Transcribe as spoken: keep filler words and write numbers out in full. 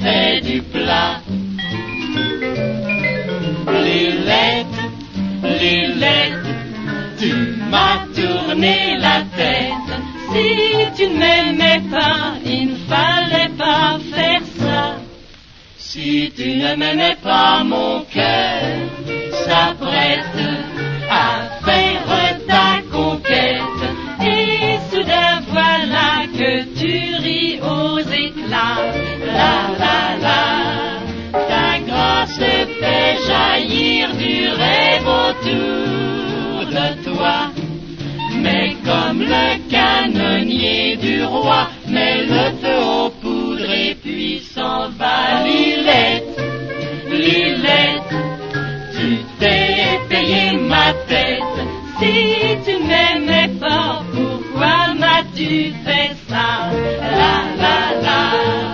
fait du plat. Lilette, Lilette, tu m'as tourné la tête. Si tu ne m'aimais pas, il ne fallait pas faire ça. Si tu ne m'aimais pas, mon cœur s'apprête à faire ta conquête. Et soudain voilà que tu ris aux éclats. La la la, ta grâce fait jaillir du rêve autour de toi. Mais comme le canonnier du roi met le feu aux poudres et puis s'en va. Lilette, Lilette, tu t'es payé ma tête. Si tu m'aimais pas, pourquoi m'as-tu